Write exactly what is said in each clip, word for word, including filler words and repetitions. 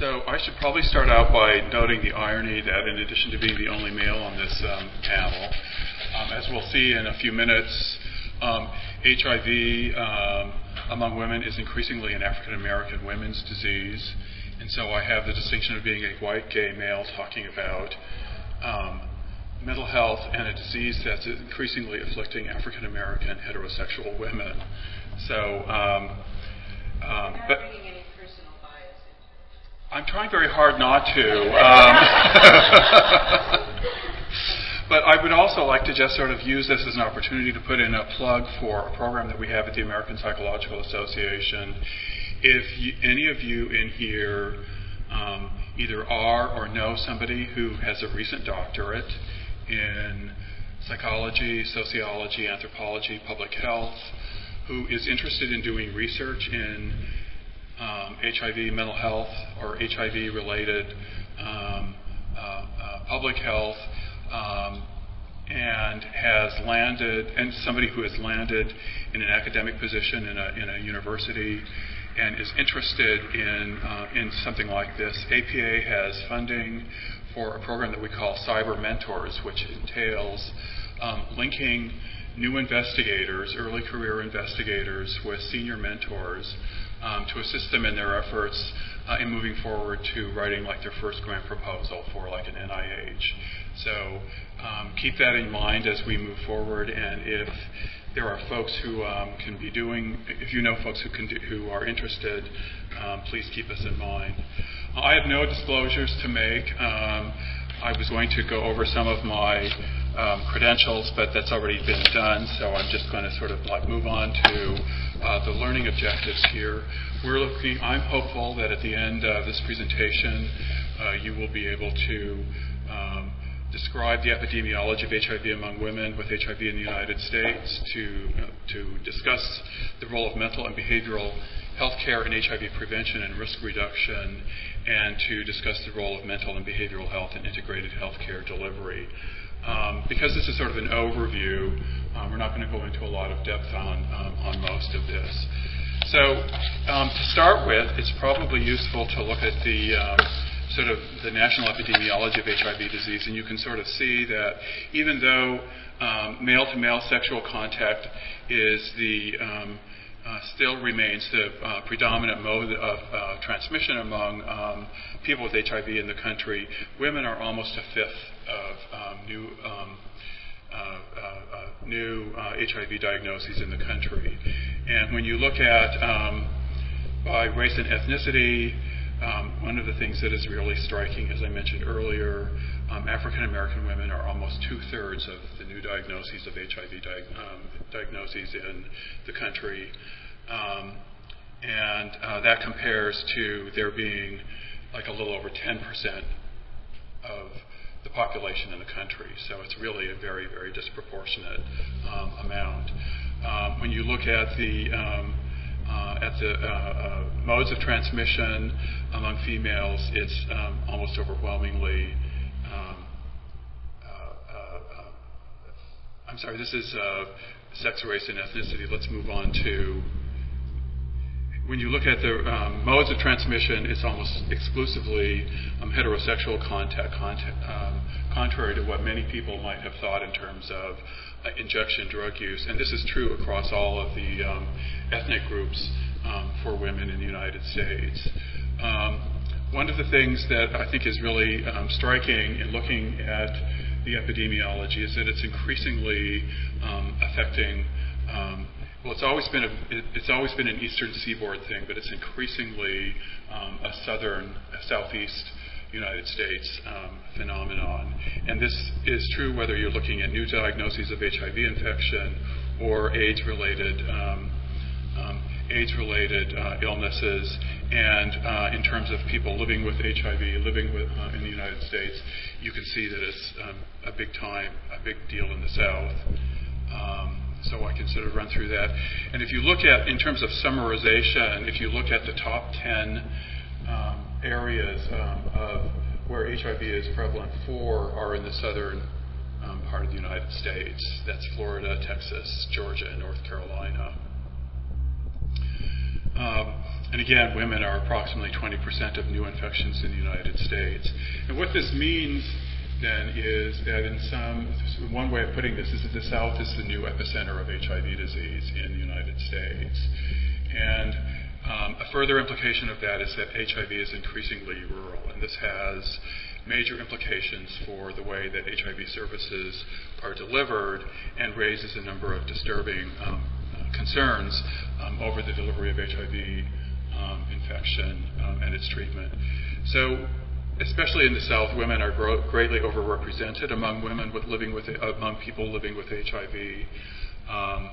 So I should probably start out by noting the irony that in addition to being the only male on this um, panel, um, as we'll see in a few minutes, um, H I V um, among women is increasingly an African American women's disease. And so I have the distinction of being a white gay male talking about um, mental health and a disease that's increasingly afflicting African American heterosexual women. So, um, um, but any personal bias into it. I'm trying very hard not to. Um, but I would also like to just sort of use this as an opportunity to put in a plug for a program that we have at the American Psychological Association. If you, any of you in here um, either are or know somebody who has a recent doctorate in psychology, sociology, anthropology, public health, who is interested in doing research in um, H I V, mental health, or H I V-related um, uh, uh, public health, um, and has landed, and somebody who has landed in an academic position in a, in a university and is interested in uh, in something like this, A P A has funding for a program that we call Cyber Mentors, which entails um, linking new investigators, early career investigators, with senior mentors um, to assist them in their efforts uh, in moving forward to writing like their first grant proposal for like an N I H. So um, keep that in mind as we move forward, and if there are folks who um, can be doing, if you know folks who can do, who are interested, um, please keep us in mind. I have no disclosures to make. Um, I was going to go over some of my um, credentials, but that's already been done, so I'm just going to sort of like move on to uh, the learning objectives here. We're looking, I'm hopeful that at the end of this presentation, uh, you will be able to um, describe the epidemiology of H I V among women with H I V in the United States, to, uh, to discuss the role of mental and behavioral health care in H I V prevention and risk reduction, and to discuss the role of mental and behavioral health in integrated health care delivery. Um, because this is sort of an overview, um, we're not going to go into a lot of depth on, um, on most of this. So um, to start with, it's probably useful to look at the um, sort of the national epidemiology of H I V disease, and you can sort of see that even though um, male-to-male sexual contact is the um, uh, still remains the uh, predominant mode of uh, transmission among um, people with H I V in the country, women are almost a fifth of um, new um, uh, uh, uh, new uh, H I V diagnoses in the country. And when you look at um, by race and ethnicity, Um, one of the things that is really striking, as I mentioned earlier, um, African American women are almost two-thirds of the new diagnoses of H I V diag- um, diagnoses in the country. Um, and uh, that compares to there being like a little over ten percent of the population in the country. So it's really a very, very disproportionate um, amount. Um, when you look at the um, Uh, at the uh, uh, modes of transmission among females, it's um, almost overwhelmingly, um, uh, uh, uh, I'm sorry, this is uh, sex, race, and ethnicity. Let's move on to, when you look at the um, modes of transmission, it's almost exclusively um, heterosexual contact, contact um, contrary to what many people might have thought in terms of Uh, injection drug use, and this is true across all of the um, ethnic groups um, for women in the United States. Um, one of the things that I think is really um, striking in looking at the epidemiology is that it's increasingly um, affecting, um, well, it's always been a, it, it's always been an eastern seaboard thing, but it's increasingly um, a southern, a southeast United States um, phenomenon. And this is true whether you're looking at new diagnoses of H I V infection or AIDS-related um, um, AIDS-related uh, illnesses. And uh, in terms of people living with H I V, living with, uh, in the United States, you can see that it's um, a big time, a big deal in the South. Um, so I can sort of run through that. And if you look at, in terms of summarization, if you look at the top ten um, areas um, of where H I V is prevalent, four are in the southern um, part of the United States. That's Florida, Texas, Georgia, and North Carolina. Um, and again, women are approximately twenty percent of new infections in the United States. And what this means then is that in some, one way of putting this is that the South is the new epicenter of H I V disease in the United States. And um, a further implication of that is that H I V is increasingly rural, and this has major implications for the way that H I V services are delivered and raises a number of disturbing um, uh, concerns um, over the delivery of H I V um, infection um, and its treatment. So, especially in the South, women are gro- greatly overrepresented among women with living with uh, among people living with H I V. Um,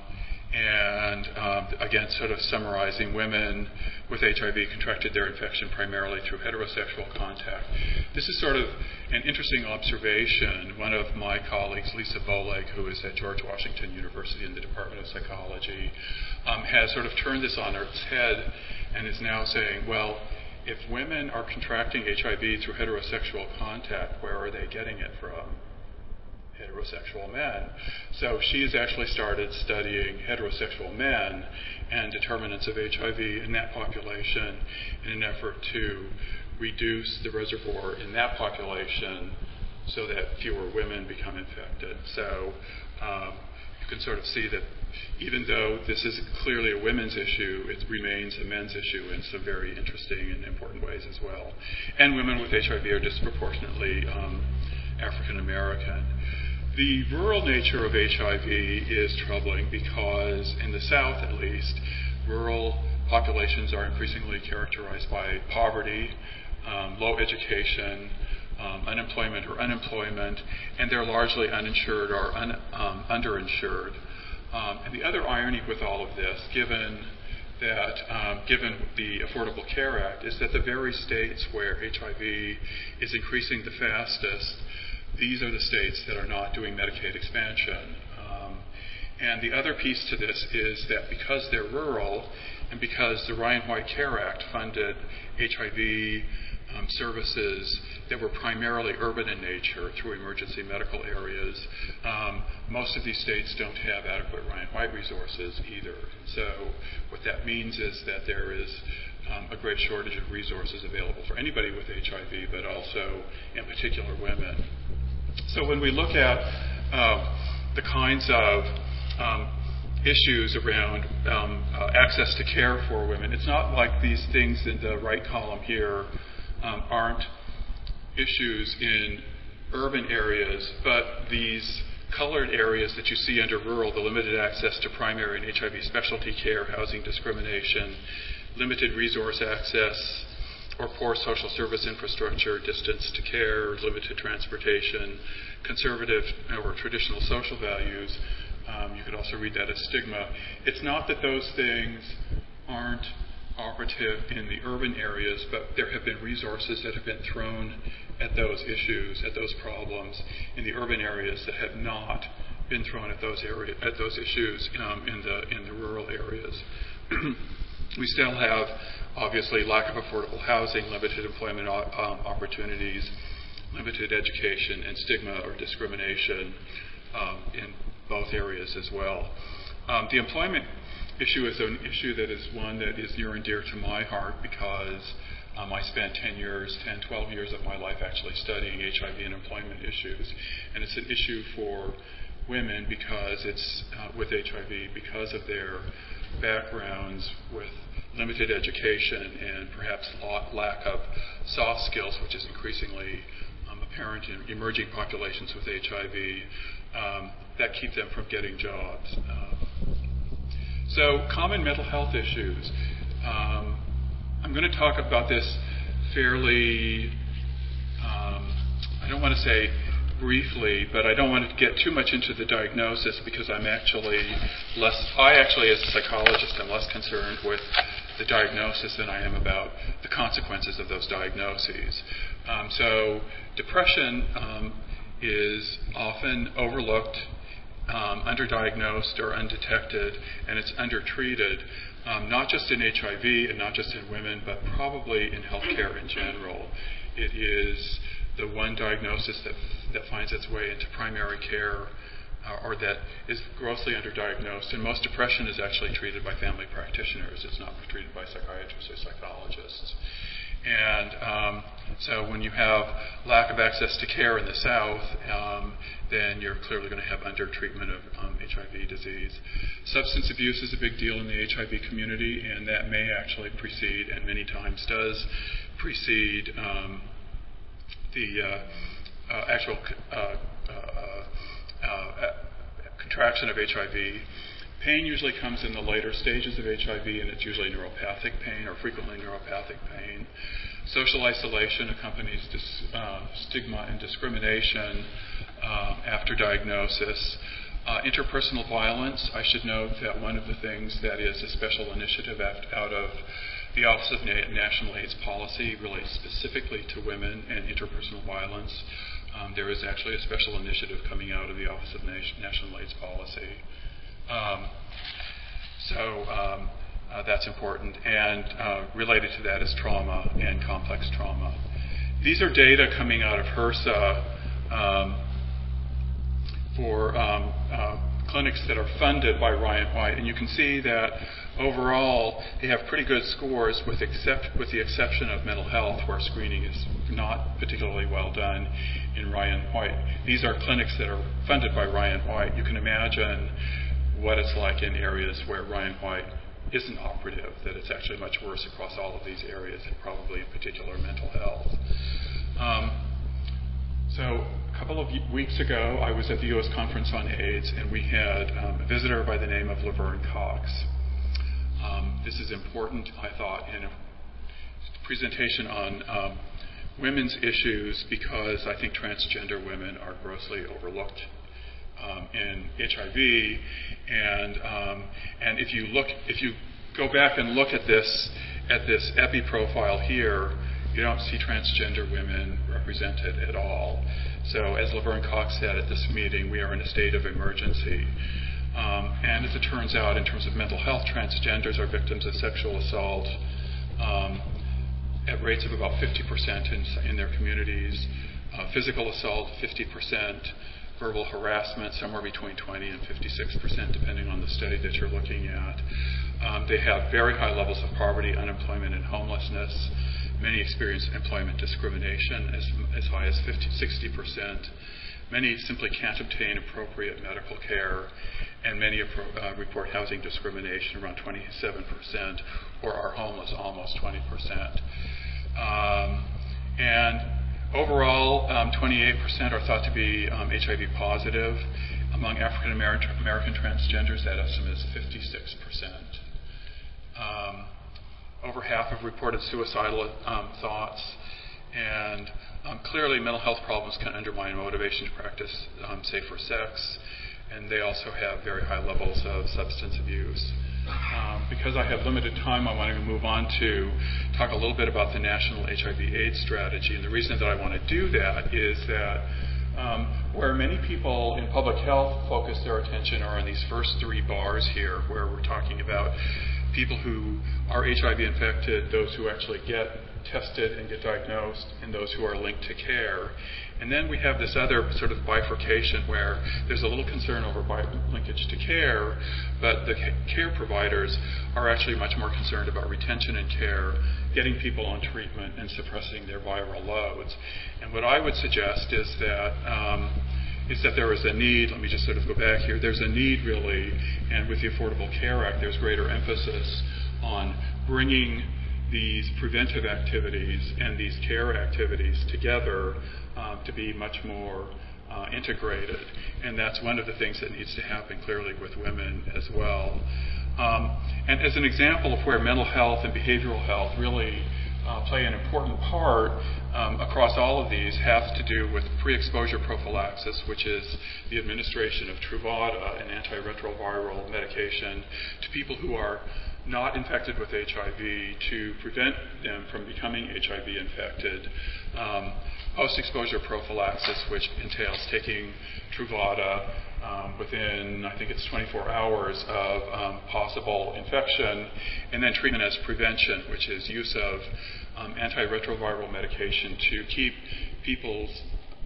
and um, again, sort of summarizing, women with H I V contracted their infection primarily through heterosexual contact. This is sort of an interesting observation. One of my colleagues, Lisa Boleg, who is at George Washington University in the Department of Psychology, um, has sort of turned this on its head and is now saying, well, if women are contracting H I V through heterosexual contact, where are they getting it from? Heterosexual men. So she has actually started studying heterosexual men and determinants of H I V in that population in an effort to reduce the reservoir in that population so that fewer women become infected. So um, you can sort of see that even though this is clearly a women's issue, it remains a men's issue in some very interesting and important ways as well. And women with H I V are disproportionately um, African American. The rural nature of H I V is troubling because, in the South at least, rural populations are increasingly characterized by poverty, um, low education, um, unemployment or unemployment, and they're largely uninsured or un, um, underinsured. Um, and the other irony with all of this, given that, um, given the Affordable Care Act, is that the very states where H I V is increasing the fastest, these are the states that are not doing Medicaid expansion. Um, and the other piece to this is that because they're rural and because the Ryan White Care Act funded H I V um, services that were primarily urban in nature through emergency medical areas, um, most of these states don't have adequate Ryan White resources either. So what that means is that there is um, a great shortage of resources available for anybody with H I V, but also in particular women. So when we look at uh, the kinds of um, issues around um, uh, access to care for women, it's not like these things in the right column here um, aren't issues in urban areas, but these colored areas that you see under rural, the limited access to primary and H I V specialty care, housing discrimination, limited resource access, or poor social service infrastructure, distance to care, limited transportation, conservative or traditional social values. Um, you could also read that as stigma. It's not that those things aren't operative in the urban areas, but there have been resources that have been thrown at those issues, at those problems in the urban areas that have not been thrown at those area, at those issues um, in the in the rural areas. We still have, obviously, lack of affordable housing, limited employment um, opportunities, limited education, and stigma or discrimination um, in both areas as well. Um, the employment issue is an issue that is one that is near and dear to my heart because um, I spent ten years, ten, twelve years of my life actually studying H I V and employment issues. And it's an issue for women because it's uh, with H I V because of their backgrounds with limited education and perhaps lack of soft skills, which is increasingly um, apparent in emerging populations with H I V, um, that keep them from getting jobs. Um, so common mental health issues. Um, I'm going to talk about this fairly, um, I don't want to say briefly, but I don't want to get too much into the diagnosis because I'm actually less, I actually as a psychologist am less concerned with the diagnosis than I am about the consequences of those diagnoses. Um, so depression um, is often overlooked, um, underdiagnosed or undetected, and it's undertreated, um, not just in H I V and not just in women, but probably in healthcare in general. It is the one diagnosis that that finds its way into primary care uh, or that is grossly underdiagnosed. And most depression is actually treated by family practitioners. It's not treated by psychiatrists or psychologists. And um, so when you have lack of access to care in the South, um, then you're clearly going to have under-treatment of um, H I V disease. Substance abuse is a big deal in the H I V community, and that may actually precede, and many times does, precede um, the uh, uh, actual uh, uh, uh, contraction of H I V. Pain usually comes in the later stages of H I V, and it's usually neuropathic pain, or frequently neuropathic pain. Social isolation accompanies dis, uh, stigma and discrimination uh, after diagnosis. Uh, interpersonal violence, I should note that one of the things that is a special initiative out of the Office of Na- National AIDS Policy relates specifically to women and interpersonal violence. Um, there is actually a special initiative coming out of the Office of Na- National AIDS Policy. Um, so um, uh, that's important. And uh, related to that is trauma and complex trauma. These are data coming out of HRSA um, for um, uh, clinics that are funded by Ryan White. And you can see that overall they have pretty good scores with, except, with the exception of mental health, where screening is not particularly well done in Ryan White. These are clinics that are funded by Ryan White. You can imagine what it's like in areas where Ryan White isn't operative, that it's actually much worse across all of these areas, and probably in particular mental health. Um, so a couple of weeks ago, I was at the U S Conference on AIDS, and we had um, a visitor by the name of Laverne Cox. Um, this is important, I thought, in a presentation on um, women's issues, because I think transgender women are grossly overlooked Um, in H I V, and um, and if you look, if you go back and look at this at this epi profile here, you don't see transgender women represented at all. So, as Laverne Cox said at this meeting, we are in a state of emergency. Um, and as it turns out, in terms of mental health, transgenders are victims of sexual assault um, at rates of about fifty percent in, in their communities. Uh, physical assault, fifty percent. Verbal harassment, somewhere between twenty and fifty-six percent, depending on the study that you're looking at. Um, they have very high levels of poverty, unemployment, and homelessness. Many experience employment discrimination as, as high as fifty, sixty percent. Many simply can't obtain appropriate medical care, and many uh, report housing discrimination, around twenty-seven percent, or are homeless, almost twenty percent. Um, and Overall, um, twenty-eight percent are thought to be um, H I V positive. Among African American transgenders, that estimate is fifty-six percent. Um, over half have reported suicidal um, thoughts. And um, clearly, mental health problems can undermine motivation to practice um, safer sex. And they also have very high levels of substance abuse. Um, because I have limited time, I want to move on to talk a little bit about the National H I V AIDS Strategy. And the reason that I want to do that is that um, where many people in public health focus their attention are on these first three bars here, where we're talking about people who are H I V infected, those who actually get tested and get diagnosed, and those who are linked to care. And then we have this other sort of bifurcation where there's a little concern over bi- linkage to care, but the ca- care providers are actually much more concerned about retention and care, getting people on treatment, and suppressing their viral loads. And what I would suggest is that um, is that there is a need, let me just sort of go back here, there's a need really, and with the Affordable Care Act, there's greater emphasis on bringing these preventive activities and these care activities together um, to be much more uh, integrated. And that's one of the things that needs to happen clearly with women as well. Um, and as an example of where mental health and behavioral health really uh, play an important part um, across all of these has to do with pre-exposure prophylaxis, which is the administration of Truvada, an antiretroviral medication, to people who are not infected with H I V to prevent them from becoming H I V infected. Um, post-exposure prophylaxis, which entails taking Truvada um, within, I think it's twenty-four hours of um, possible infection, and then treatment as prevention, which is use of um, antiretroviral medication to keep people's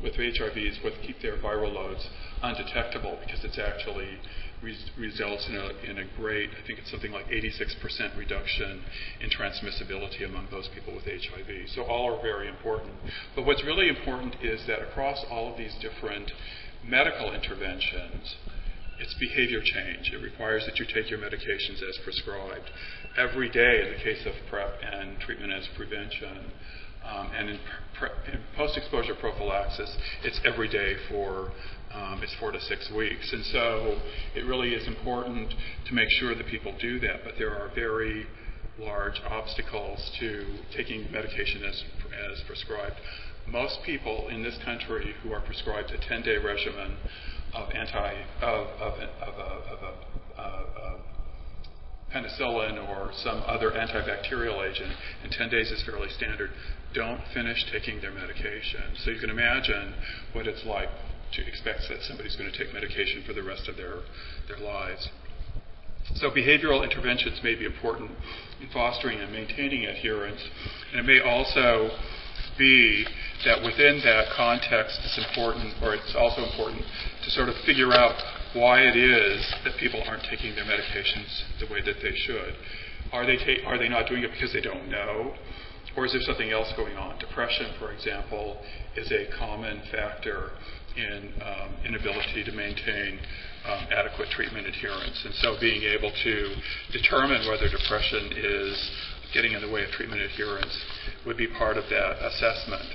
with H I Vs with keep their viral loads undetectable, because it's actually res- results in a, in a great, I think it's something like eighty-six percent reduction in transmissibility among those people with H I V. So all are very important. But what's really important is that across all of these different medical interventions, it's behavior change. It requires that you take your medications as prescribed every day in the case of PrEP and treatment as prevention. Um, and in, pre- in post-exposure prophylaxis, it's every day for um, it's four to six weeks. And so it really is important to make sure that people do that. But there are very large obstacles to taking medication as as prescribed. Most people in this country who are prescribed a ten-day regimen of anti of of, of, of, of uh, uh, penicillin or some other antibacterial agent, and ten days is fairly standard, don't finish taking their medication. So you can imagine what it's like to expect that somebody's going to take medication for the rest of their, their lives. So behavioral interventions may be important in fostering and maintaining adherence, and it may also be that within that context it's important, or it's also important to sort of figure out why it is that people aren't taking their medications the way that they should. Are they ta- are they not doing it because they don't know? Or is there something else going on? Depression, for example, is a common factor in um, inability to maintain um, adequate treatment adherence. And so being able to determine whether depression is getting in the way of treatment adherence would be part of that assessment.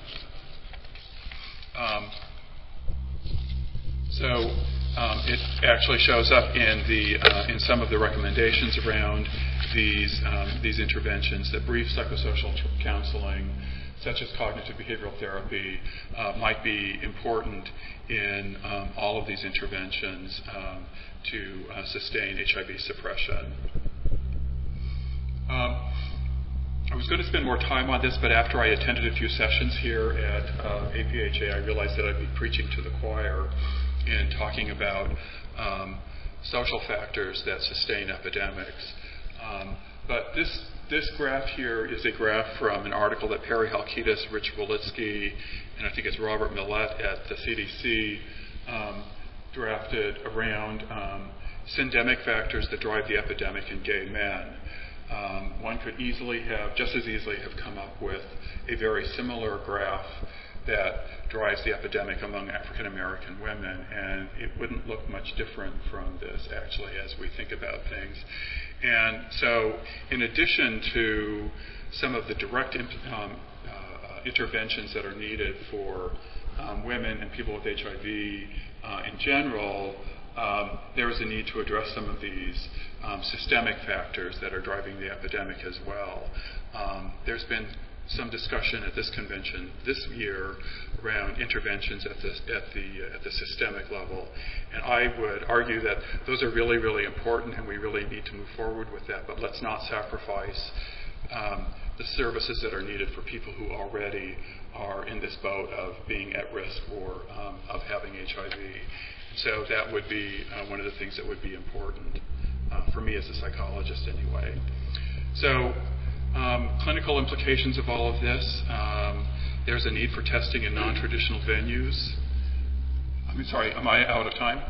Um, so um, it actually shows up in the uh, in some of the recommendations around these um, these interventions that brief psychosocial t- counseling, such as cognitive behavioral therapy, uh, might be important in um, all of these interventions um, to uh, sustain H I V suppression. Um, I was going to spend more time on this, but after I attended a few sessions here at uh, A P H A, I realized that I'd be preaching to the choir in talking about um, social factors that sustain epidemics. Um, but this this graph here is a graph from an article that Perry Halkitis, Rich Wolitsky, and I think it's Robert Millett at the C D C um, drafted around um, syndemic factors that drive the epidemic in gay men. Um, one could easily have, just as easily have come up with a very similar graph that drives the epidemic among African American women, and it wouldn't look much different from this, actually, as we think about things. And so, in addition to some of the direct imp- um, uh, interventions that are needed for um, women and people with H I V uh, in general, um, there is a need to address some of these um, systemic factors that are driving the epidemic as well. Um, there's been some discussion at this convention this year around interventions at the at the uh, at the systemic level, and I would argue that those are really really important, and we really need to move forward with that. But let's not sacrifice um, the services that are needed for people who already are in this boat of being at risk or um, of having H I V. So that would be uh, one of the things that would be important uh, for me as a psychologist, anyway. So. Um, clinical implications of all of this. Um, there's a need for testing in non-traditional venues. I'm sorry, am I out of time?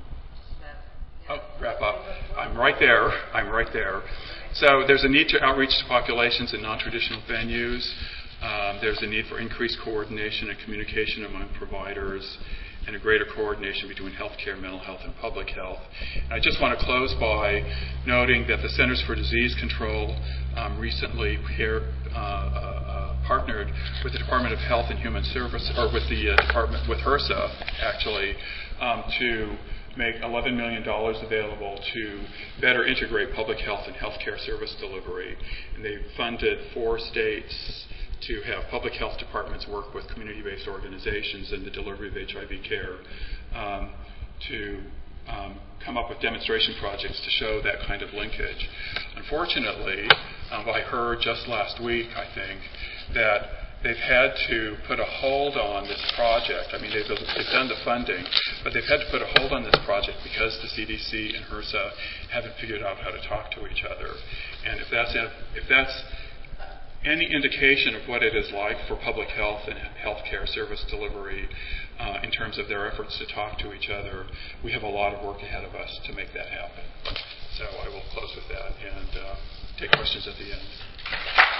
Oh, wrap up. I'm right there. I'm right there. So there's a need to outreach to populations in non-traditional venues. Um, there's a need for increased coordination and communication among providers, and a greater coordination between healthcare, mental health, and public health. And I just want to close by noting that the Centers for Disease Control um, recently pair, uh, uh, partnered with the Department of Health and Human Services, or with the uh, department, with HRSA, actually, um, to make eleven million dollars available to better integrate public health and healthcare service delivery. And they funded four states to have public health departments work with community-based organizations in the delivery of H I V care um, to um, come up with demonstration projects to show that kind of linkage. Unfortunately, um, I heard just last week, I think, that they've had to put a hold on this project. I mean, they've, they've done the funding, but they've had to put a hold on this project because the C D C and HRSA haven't figured out how to talk to each other. And if that's if that's any indication of what it is like for public health and healthcare service delivery uh, in terms of their efforts to talk to each other, we have a lot of work ahead of us to make that happen. So I will close with that and uh, take questions at the end.